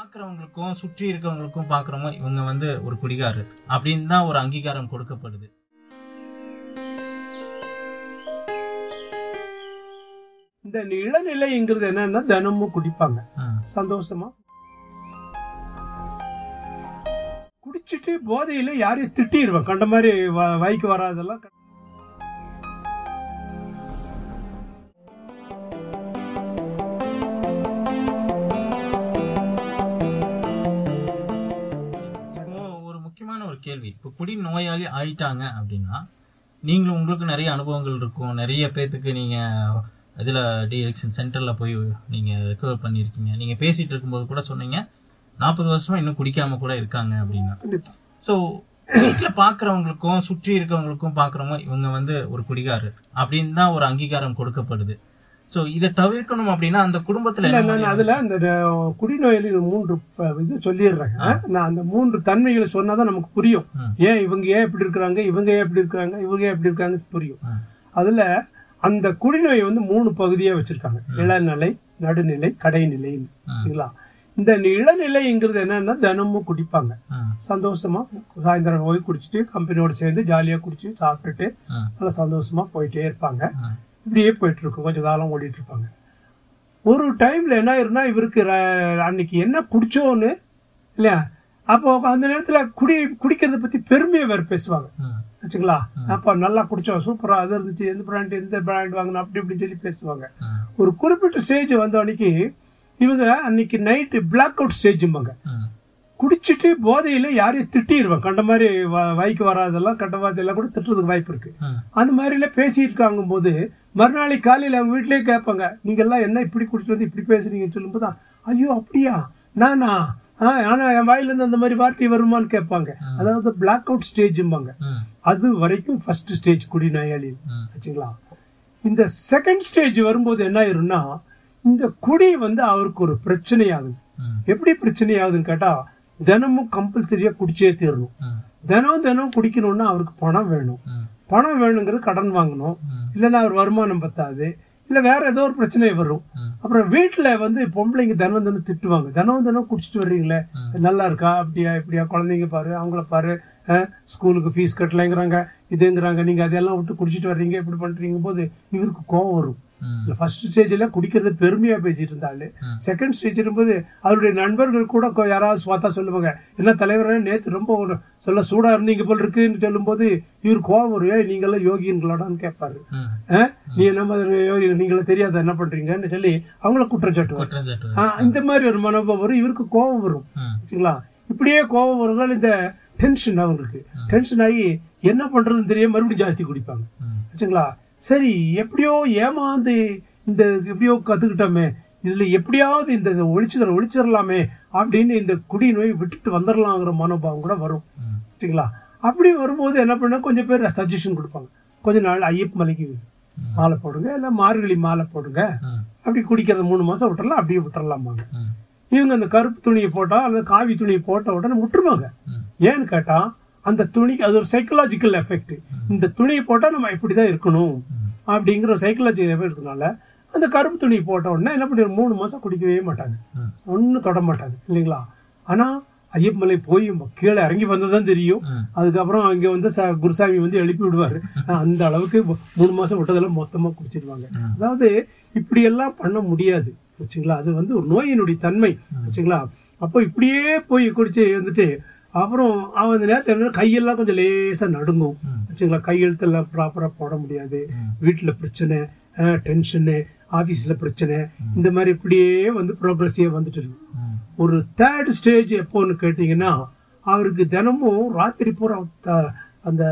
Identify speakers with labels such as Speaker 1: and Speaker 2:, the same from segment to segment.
Speaker 1: பார்க்குறவங்களுக்கும் சுற்றி இருக்கவங்களுக்கும் பார்க்குறவங்க இவங்க வந்து ஒரு குடிகாரர் அப்படின்னு தான் ஒரு அங்கீகாரம் கொடுக்கப்படுது.
Speaker 2: இந்த இளநிலைங்கிறது என்னன்னா தினமும் குடிப்பாங்க சந்தோஷமா. குடிச்சிட்டு போதையில யாரையும் திட்டிடுவேன், கண்ட மாதிரி வாய்க்கு வராதெல்லாம்
Speaker 1: ஒரு கேள்வி. இப்போ குடி நோயாளி ஆயிட்டாங்க அப்படின்னா நீங்களும் உங்களுக்கு நிறைய அனுபவங்கள் இருக்கும், நிறைய பேர்த்துக்கு நீங்க இதுல டிஎடிக்ஷன் சென்டர்ல போய் நீங்க ரெக்கவர் பண்ணியிருக்கீங்க. நீங்க பேசிட்டு இருக்கும்போது கூட சொன்னீங்க 40 வருஷமா இன்னும் குடிக்காம கூட இருக்காங்க அப்படின்னா. ஸோ வீட்டுல பாக்குறவங்களுக்கும் சுற்றி இருக்கவங்களுக்கும் பாக்குறவங்க இவங்க வந்து ஒரு குடிகாரர் அப்படின்னு தான் ஒரு அங்கீகாரம் கொடுக்கப்படுது. சோ இதை தவிர்க்கணும் அப்படின்னா அந்த குடும்பத்துல
Speaker 2: அதுல அந்த குடிநோயாளி 3 இது சொல்லிடுறாங்க. நான் அந்த 3 தன்மைகளை சொன்னாதான் நமக்கு புரியும். ஏன் இவங்க ஏன் இப்படி இருக்கிறாங்க, இவங்க ஏன் இப்படி இருக்காங்க, இவங்க ஏன் இப்படி இருக்காங்க புரியும். அதுல அந்த குடிநோயை வந்து 3 பகுதியா வச்சிருக்காங்க. இளநிலை, நடுநிலை, கடைநிலைன்னு வச்சுங்களா. இந்த இளநிலைங்கிறது என்னன்னா தினமும் குடிப்பாங்க சந்தோஷமா. சாயந்தரம் போய் குடிச்சிட்டு கம்பெனியோட சேர்ந்து ஜாலியா குடிச்சு சாப்பிட்டுட்டு நல்லா சந்தோஷமா போயிட்டே இருப்பாங்க. இப்படியே போயிட்டு இருக்கும், கொஞ்சம் காலம் ஓடிட்டு இருப்பாங்க. ஒரு டைம்ல என்ன ஆயிருந்தா இவருக்கு அன்னைக்கு என்ன குடிச்சோன்னு இல்லையா, அப்போ அந்த நேரத்துல குடிக்கிறத பத்தி பெருமையை வேற பேசுவாங்க வச்சுங்களா. அப்ப நல்லா குடிச்சோம், சூப்பரா அது இருந்துச்சு, எந்த பிராண்ட் வாங்கினா அப்படி இப்படின்னு சொல்லி பேசுவாங்க. ஒரு குறிப்பிட்ட ஸ்டேஜ் வந்த அன்னைக்கு இவங்க அன்னைக்கு நைட்டு பிளாக் அவுட் ஸ்டேஜும்பாங்க. குடிச்சிட்டு போதையில யாரையும் திட்டிடுவேன், கண்ட மாதிரி வாய்க்கு வராதெல்லாம் கண்ட வார்த்தையெல்லாம் கூட திட்டுறதுக்கு வாய்ப்பு இருக்கு. அந்த மாதிரி எல்லாம் பேசியிருக்காங்க போது மறுநாளை காலையில அவங்க வீட்லயே கேட்பாங்க, நீங்க எல்லாம் என்ன இப்படி குடிச்சு வந்து இப்படி பேசுறீங்கன்னு சொல்லும் போதுதான், ஐயோ அப்படியா நானா, ஆனா என் வாயில இருந்து அந்த மாதிரி வார்த்தை வருமானு கேட்பாங்க. அதாவது பிளாக் அவுட் ஸ்டேஜும்பாங்க. அது வரைக்கும் ஃபர்ஸ்ட் ஸ்டேஜ் குடிநோயாளி வச்சுங்களா. இந்த செகண்ட் ஸ்டேஜ் வரும்போது என்ன ஆயிரும்னா இந்த குடி வந்து அவருக்கு ஒரு பிரச்சனை ஆகுது. எப்படி பிரச்சனை ஆகுதுன்னு கேட்டா தினமும் கம்பல்சரியா குடிச்சே தீரணும். தினம் குடிக்கணும்னா அவருக்கு பணம் வேணும். பணம் வேணுங்கிறது கடன் வாங்கணும், இல்லைன்னா அவர் வருமானம் பத்தாது, இல்ல வேற ஏதோ ஒரு பிரச்சனை வரும். அப்புறம் வீட்டுல வந்து பொம்பளைங்க தினம் திட்டுவாங்க, தினம் குடிச்சிட்டு வர்றீங்களே, நல்லா இருக்கா, அப்படியா இப்படியா, குழந்தைங்க பாரு, அவங்கள பாரு, ஸ்கூலுக்கு ஃபீஸ் கட்டலைங்கிறாங்க, இதுங்கிறாங்க, நீங்க அதெல்லாம் விட்டு குடிச்சிட்டு வர்றீங்க, இப்படி பண்றீங்க போது இவருக்கு கோவம் வரும். ஃபர்ஸ்ட் ஸ்டேஜ்ல குடிக்கிறது பெருமையா பேசிட்டு இருந்தாரு. செகண்ட் ஸ்டேஜ் இருக்கும்போது அவருடைய நண்பர்கள் கூட யாராவது பார்த்தா சொல்லுவாங்க, என்ன தலைவரே நேற்று ரொம்ப சொல்ல சூடா இருந்தீங்க போல் இருக்குன்னு சொல்லும் போது இவர் கோவம் வரும், நீங்க எல்லாம் யோகிங்களாடான்னு கேட்பாரு. நீ என்ன யோகி, நீங்களும் தெரியாத என்ன பண்றீங்கன்னு சொல்லி அவங்கள குற்றச்சாட்டுவாங்க. இந்த மாதிரி ஒரு மனோபாவம் வரும், இவருக்கு கோவம் வரும் வச்சுங்களா. இப்படியே கோவம் வருவதால் இந்த டென்ஷன் அவங்களுக்கு டென்ஷன் ஆகி என்ன பண்றதுன்னு தெரியாம மறுபடியும் ஜாஸ்தி குடிப்பாங்க வச்சுங்களா. சரி எப்படியோ ஏமாந்து இந்த எப்படியோ கத்துக்கிட்டோமே, இதுல எப்படியாவது இந்த ஒழிச்சிடலாமே அப்படின்னு இந்த குடி நோய் விட்டுட்டு வந்துடலாங்கிற மனோபாவம் கூட வரும் சரிங்களா. அப்படி வரும்போது என்ன பண்ண, கொஞ்சம் பேர் சஜஷன் கொடுப்பாங்க, கொஞ்ச நாள் ஐயப்ப மலைக்கு மாலை போடுங்க, இல்ல மார்கழி மாலை போடுங்க, அப்படி குடிக்கிறத 3 மாசம் விட்டுறலாம், அப்படியே விட்டுறலாமாங்க. இவங்க அந்த கருப்பு துணியை போட்டா அல்லது காவி துணியை போட்ட உடனே விட்டுருவாங்க. ஏன்னு கேட்டா அந்த துணிக்கு அது ஒரு சைக்கலாஜிக்கல் எஃபெக்ட். இந்த துணியை போட்டா நம்ம இப்படிதான் இருக்கணும் அப்படிங்கிற ஒரு சைக்கலாஜிக்கல் எஃபெக்ட் இருக்கனால அந்த கருப்பு துணியை போட்ட உடனே என்ன பண்ணி 3 மாசம் குடிக்கவே மாட்டாங்க, ஒன்னும் தொட மாட்டாங்க இல்லைங்களா. ஆனா ஐயப்பமலை போய் கீழே இறங்கி வந்ததுதான் தெரியும். அதுக்கப்புறம் அங்க வந்து குருசாமி வந்து எழுப்பி விடுவாரு. அந்த அளவுக்கு 3 மாசம் விட்டதெல்லாம் மொத்தமா குடிச்சிடுவாங்க. அதாவது இப்படி எல்லாம் பண்ண முடியாது வச்சுங்களா. அது வந்து ஒரு நோயினுடைய தன்மை வச்சுங்களா. அப்போ இப்படியே போய் குடிச்சு வந்துட்டு அப்புறம் அவன் அந்த நேரத்தில் கையெல்லாம் கொஞ்சம் லேசா நடுங்கும் வச்சுங்களா. கையெழுத்தெல்லாம் ப்ராப்பரா போட முடியாது, வீட்டுல பிரச்சனை, டென்ஷனு, ஆபீஸ்ல பிரச்சனை, இந்த மாதிரி இப்படியே வந்து ப்ரோக்ரஸிவா வந்துட்டு இருக்கு. ஒரு தேர்ட் ஸ்டேஜ் எப்போன்னு கேட்டீங்கன்னா அவருக்கு தினமும் ராத்திரி பூரா அந்த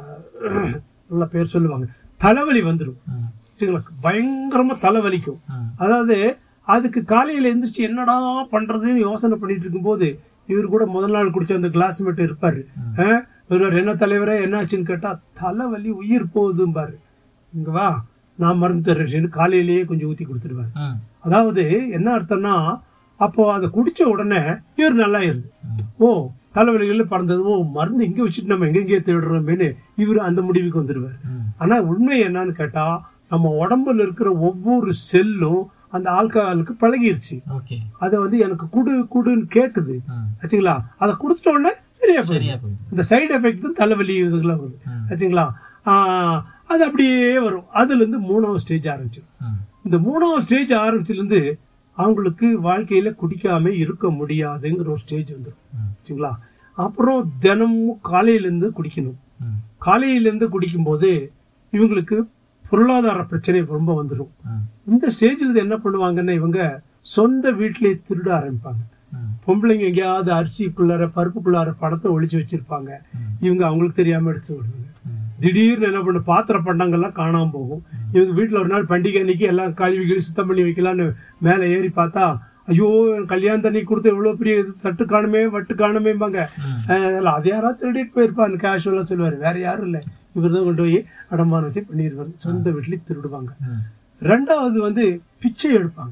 Speaker 2: நல்ல பேர் சொல்லுவாங்க தலைவலி வந்துடும் சரிங்களா. பயங்கரமா தலைவலிக்கும். அதாவது அதுக்கு காலையில எந்திரிச்சு என்னடா பண்றதுன்னு யோசனை பண்ணிட்டு இருக்கும் போது இவர் கூட முதல் நாள் குடிச்ச அந்த கிளாஸ்மேட் இருப்பாரு. என்ன தலைவரே என்ன ஆச்சுன்னு கேட்டா தலைவலி உயிர் போகுதும்பாரு. இங்க வா நான் மருந்து தர்றேன்னு காலையிலேயே கொஞ்சம் ஊத்தி கொடுத்துருவாரு. அதாவது என்ன அர்த்தம்னா அப்போ அதை குடிச்ச உடனே இவர் நல்லா இருது, ஓ தலைவலிகள்ல பறந்தது, ஓ மருந்து இங்க வச்சுட்டு நம்ம எங்கெங்கே தேடுறோமேனு இவர் அந்த முடிவுக்கு வந்துடுவார். ஆனா உண்மை என்னன்னு கேட்டா நம்ம உடம்புல இருக்கிற ஒவ்வொரு செல்லும் அந்த ஆல்கஹாலுக்கு பழகிருச்சு.
Speaker 1: ஓகே.
Speaker 2: அதை வந்து எனக்கு குடுன்னு கேக்குது ஆச்சுங்களா. அதை குடிச்சிட்ட உடனே சரியா போயிடும். இந்த சைடு எஃபெக்ட் தான் தலைவலி இதெல்லாம் வருது ஆச்சுங்களா. அது அப்படியே வரும். அதுல இருந்து 3வது ஸ்டேஜ் ஆரம்பிச்சிடும். இந்த 3வது ஸ்டேஜ் ஆரம்பிச்சிலிருந்து அவங்களுக்கு வாழ்க்கையில குடிக்காம இருக்க முடியாதுங்கிற ஒரு ஸ்டேஜ் வந்துடும் ஆச்சுங்களா. அப்புறம் தினமும் காலையிலேருந்து குடிக்கணும். காலையிலேருந்து குடிக்கும்போது இவங்களுக்கு பொருளாதார பிரச்சனை ரொம்ப வந்துடும். இந்த ஸ்டேஜில் என்ன பண்ணுவாங்கன்னா இவங்க சொந்த வீட்டிலே திருட ஆரம்பிப்பாங்க. பொம்பளைங்க எங்கேயாவது அரிசிக்குள்ளார பருப்புக்குள்ளார பணத்தை ஒழிச்சு வச்சிருப்பாங்க. இவங்க அவங்களுக்கு தெரியாம எடுத்து விடுவாங்க. திடீர்னு என்ன பண்ண பாத்திர பண்டங்கள்லாம் காணாம போகும். இவங்க வீட்டுல ஒரு நாள் பண்டிகை அன்னைக்கு எல்லாம் கழுவி சுத்தம் பண்ணி வைக்கலான்னு மேல ஏறி பார்த்தா, ஐயோ கல்யாண தண்ணி கொடுத்து இவ்வளவு பெரிய தட்டு காணுமே வட்டு காணுமேம்பாங்க. அது யாராவது திருடிட்டு போயிருப்பான்னு கேஷுவலா சொல்லுவாரு. வேற யாரும் இல்லை, இவர் தான் கொண்டு போய் அடமான வச்சு பண்ணிடுவாரு. சொந்த வீட்லயே திருடுவாங்க. 2வது வந்து பிச்சை எடுப்பாங்க.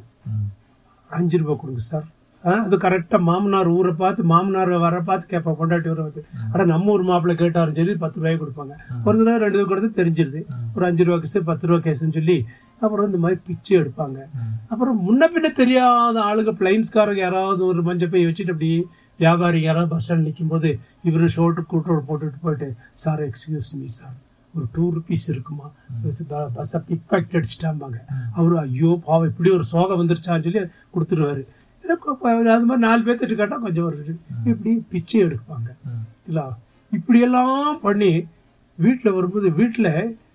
Speaker 2: 5 ரூபாய் கொடுங்க சார். அது கரெக்டா மாமனார் ஊரை பார்த்து மாமனார் வர பார்த்து கேட்பாங்க. கொண்டாட்டி வர பார்த்து ஆனா நம்ம ஊர் மாப்பிள்ளை கேட்டாருன்னு சொல்லி 10 ரூபாய் கொடுப்பாங்க. ஒரு தடவை 2 ரூபாய் கொடுத்து தெரிஞ்சிருது. ஒரு 5 ரூபா கேஸ் 10 ரூபா கேஸ்ன்னு சொல்லி அப்புறம் இந்த மாதிரி பிச்சை எடுப்பாங்க. அப்புறம் முன்ன பின்ன தெரியாத ஆளுங்க பிளைன்ஸ்காரங்க யாராவது ஒரு மஞ்சள் பை வச்சுட்டு அப்படி வியாபாரி யாராவது பஸ் ஸ்டாண்ட் நிற்கும் போது இவரு ஷோட்டு கூட்டோடு போட்டுட்டு போயிட்டு, சார் எக்ஸ்கியூஸ் மீ சார், ஒரு 2 rupees இருக்குமா, பஸ்ஸை பிக் பாக்கெட் அடிச்சுட்டாம்பாங்க. அவரு ஐயோ பாவம் இப்படி ஒரு சோகம் வந்துருச்சான்னு சொல்லி கொடுத்துருவாரு. அது மாதிரி 4 பேர்த்திட்டு கேட்டா கொஞ்சம் வருது. இப்படி பிச்சை எடுப்பாங்க. இப்படியெல்லாம் பண்ணி வீட்டுல வரும்போது வீட்டுல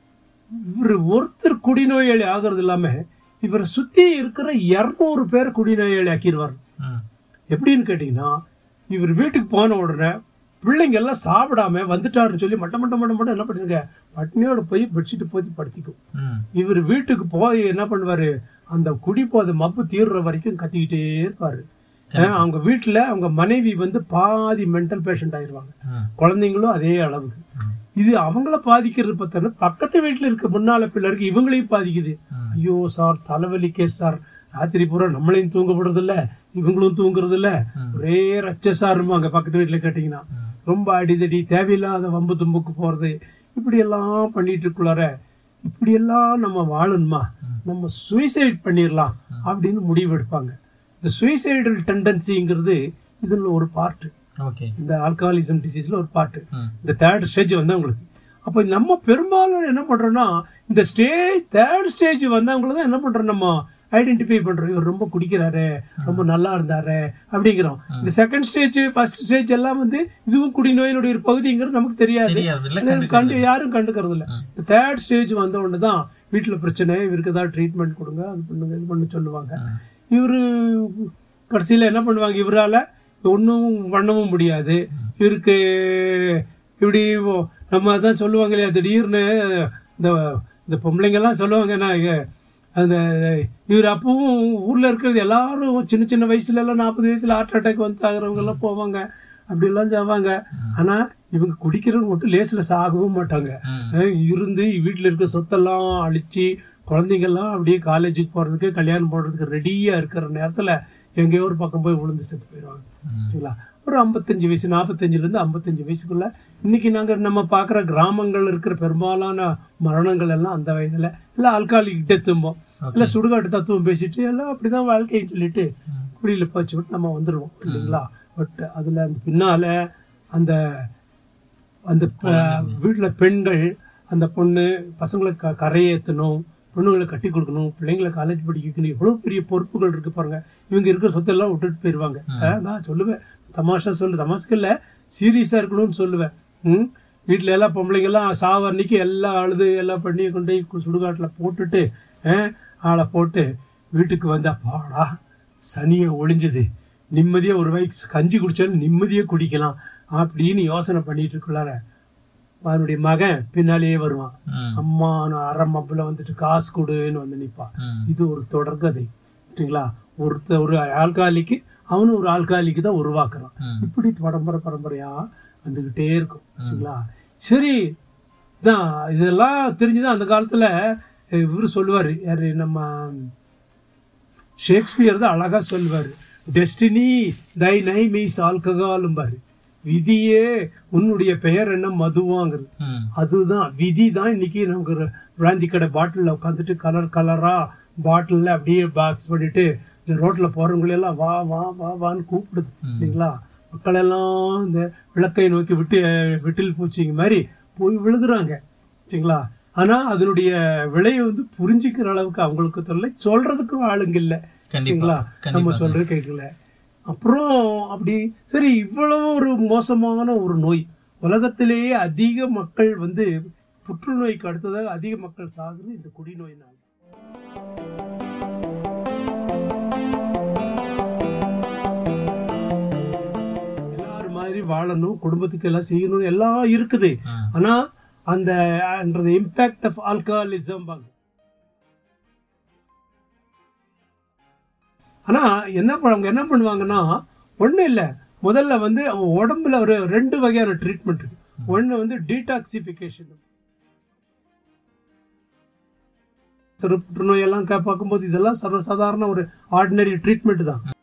Speaker 2: இவர் ஒருத்தர் குடிநோயாளி ஆகிறது இல்லாம இவரை சுத்தி இருக்கிற 200 பேர் குடிநோயாளி ஆக்கிடுவார். எப்படின்னு கேட்டீங்கன்னா, இவர் வீட்டுக்கு போன உடனே பிள்ளைங்க எல்லாம் சாப்பிடாம வந்துட்டாருன்னு சொல்லி மட்ட என்ன பண்ணிருக்க பட்னியோட போய் பெட்ஷீட் போத்தி படுத்திக்கும். இவர் வீட்டுக்கு போய் என்ன பண்ணுவாரு, அந்த குடிப்போதை மப்பு தீர்ற வரைக்கும் கத்திக்கிட்டே இருப்பாரு. அவங்க வீட்டுல அவங்க மனைவி வந்து பாதி மென்டல் பேஷண்ட் ஆயிடுவாங்க. குழந்தைங்களும் அதே அளவுக்கு. இது அவங்கள பாதிக்கிறது பார்த்தா பக்கத்து வீட்டுல இருக்க முன்னால பிள்ளைக்கு இவங்களையும் பாதிக்குது. ஐயோ சார் தலைவலி கேஸ் சார், ராத்திரி பூரா நம்மளையும் தூங்க விடுறது இல்ல, இவங்களும் தூங்குறது இல்ல, ஒரே ரச்சசா இருப்பாங்க. பக்கத்து வீட்டுல கேட்டீங்கன்னா ரொம்ப அடிதடி தேவையில்லாத வம்பு தும்புக்கு போறது இப்படி எல்லாம் பண்ணிட்டு இருக்குள்ளார, இப்படி எல்லாம் நம்ம வாழணுமா, நம்ம சூசைட் பண்ணிடலாம் அப்படின்னு முடிவு எடுப்பாங்க. இந்த சூசைடல் டெண்டன்சிங்கிறது இதுல ஒரு பார்ட். இந்த ஆல்கஹாலிசம் டிசீஸ்ல ஒரு பார்ட். இந்த 3rd ஸ்டேஜ் வந்தவங்களுக்கு. அப்ப நம்ம பெரும்பாலும் என்ன பண்றோம்னா இந்த 3rd ஸ்டேஜ் வந்தவங்களை தான் என்ன பண்றோம், நம்ம ஐடென்டிஃபை பண்றோம். இவர் ரொம்ப குடிக்கிறாரு, ரொம்ப நல்லா இருந்தாரு அப்படிங்கிறோம். இந்த 2nd ஸ்டேஜ் 1st ஸ்டேஜ் எல்லாம் வந்து இதுவும் குடிநோயினுடைய ஒரு பகுதிங்கிறது நமக்கு தெரியாது, யாரும் கண்டுக்கிறது இல்லை. இந்த 3rd ஸ்டேஜ் வந்த உடனே தான் வீட்டுல பிரச்சனை, இவருக்கு ஏதாவது ட்ரீட்மெண்ட் கொடுங்க, அது பண்ணுங்க, இது பண்ண சொல்லுவாங்க. இவரு கடைசியில என்ன பண்ணுவாங்க, இவரால ஒன்றும் பண்ணவும் முடியாது. இவருக்கு இப்படி நம்ம தான் சொல்லுவாங்க இல்லையா, திடீர்னு இந்த பொம்பளைங்கெல்லாம் சொல்லுவாங்க, நான் அந்த இவர் அப்பவும் ஊர்ல இருக்கிறது எல்லாரும் சின்ன வயசுல எல்லாம் 40 வயசுல ஹார்ட் அட்டாக் வந்து சாகுறவங்க எல்லாம் போவாங்க, அப்படி எல்லாம் சாவாங்க. ஆனா இவங்க குடிக்கிறவங்க மட்டும் லேசில சாகவும் மாட்டாங்க. இருந்து வீட்டுல இருக்க சொத்தெல்லாம் அழிச்சு குழந்தைங்கெல்லாம் அப்படியே காலேஜுக்கு போறதுக்கு கல்யாணம் போடுறதுக்கு ரெடியா இருக்கிற நேரத்துல எங்கேயோ ஒரு பக்கம் போய் விழுந்து செத்து போயிடுவாங்க. சரிங்களா, ஒரு 55 வயசு 45 இருந்து 55 வயசுக்குள்ள இன்னைக்கு நாங்க நம்ம பாக்குற கிராமங்கள் இருக்கிற பெரும்பாலான மரணங்கள் எல்லாம் அந்த வயதுல எல்லாம் ஆல்காலிக் டெத்தும்போம், இல்ல சுடுகாட்டு தத்துவம் பேசிட்டு எல்லாம் அப்படிதான் வாழ்க்கைன்னு சொல்லிட்டு குடியில போச்சு விட்டு நம்ம வந்துடுவோம் இல்லைங்களா. பட் அதுல அந்த பின்னால அந்த அந்த வீட்டுல பெண்கள் அந்த பொண்ணு பசங்களை கரையேற்றணும், பொண்ணுங்களை கட்டி கொடுக்கணும், பிள்ளைங்களை காலேஜ் படிக்க வைக்கணும், எவ்வளவு பெரிய பொறுப்புகள் இருக்கு பாருங்க. இவங்க இருக்கிற சொத்தெல்லாம் விட்டுட்டு போயிருவாங்க. நான் சொல்லுவேன், தமாஷா தமாஸ்க்கு இல்ல சீரியஸா இருக்கணும்னு சொல்லுவேன். வீட்டுல எல்லாம் பொம்பளைங்க எல்லாம் சாவ அன்னைக்கு எல்லாம் அழுது எல்லாம் பண்ணி கொண்டு சுடுகாட்டுல போட்டுட்டு ஆளை போட்டு வீட்டுக்கு வந்தா பாடா சனியை ஒளிஞ்சது, நிம்மதியா ஒரு வயசு கஞ்சி குடிச்சாலும் நிம்மதியா குடிக்கலாம் அப்படின்னு யோசனை பண்ணிட்டு இருக்குள்ளார அவனுடைய மகன் பின்னாலேயே வருவான். அம்மா நான் அரை மப்புல வந்துட்டு காசு கொடுன்னு வந்து நிப்பான். இது ஒரு தொடர்கதை சரிங்களா. ஒரு ஆல்காலிக்கு அவனும் ஒரு ஆல்காலிக்கு தான் உருவாக்குறான். இப்படி பரம்பரையா வந்துகிட்டே இருக்கும் சரிங்களா. சரி தான் இதெல்லாம் தெரிஞ்சுதான் அந்த காலத்துல இவரு சொல்லுவாரு, யாரு நம்ம ஷேக்ஸ்பியர் தான் அழகா சொல்லுவாரு, டெஸ்டினி தை நைம் இஸ் ஆல்கஹாலும் பாரு, விதியே உன்னுடைய பெயர் என்ன மதுவாங்கிறது. அதுதான் விதி தான் இன்னைக்கு நமக்கு பிராந்தி கடை பாட்டில் உட்காந்துட்டு கலரா பாட்டிலில் அப்படியே பாக்ஸ் பண்ணிட்டு இந்த ரோட்டில் போகிறவங்களெல்லாம் வா வா வா வான்னு கூப்பிடுது இல்லைங்களா. மக்கள் எல்லாம் இந்த விளக்கை நோக்கி விட்டில் பூச்சிங்க மாதிரி போய் விழுகுறாங்க சரிங்களா. ஆனால் அதனுடைய விலையை வந்து புரிஞ்சிக்கிற அளவுக்கு அவங்களுக்கு தொல்லை, சொல்றதுக்கும் ஆளுங்க இல்லை சரிங்களா. நம்ம சொல்றது கேட்கல. அப்புறம் அப்படி சரி, இவ்வளவு ஒரு மோசமான ஒரு நோய், உலகத்திலேயே அதிக மக்கள் வந்து புற்றுநோய்க்கு அடுத்ததாக அதிக மக்கள் சாகுறது இந்த குடிநோயினால். எல்லாரும் மாதிரி வாழணும், குடும்பத்துக்கு எல்லாம் செய்யணும், எல்லாம் இருக்குது. ஆனா அந்த இம்பாக்ட் ஆஃப் ஆல்கஹாலிசம் பாங்க. ஆனா அவங்க என்ன பண்ணுவாங்கன்னா, ஒண்ணு இல்ல, முதல்ல வந்து அவங்க உடம்புல ஒரு 2 வகையான ட்ரீட்மெண்ட் இருக்கு. ஒண்ணு வந்து டீடாக்சிபிகேஷன். புற்றுநோய் எல்லாம் பார்க்கும்போது இதெல்லாம் சர்வசாதாரண ஒரு ஆர்டினரி ட்ரீட்மெண்ட் தான்.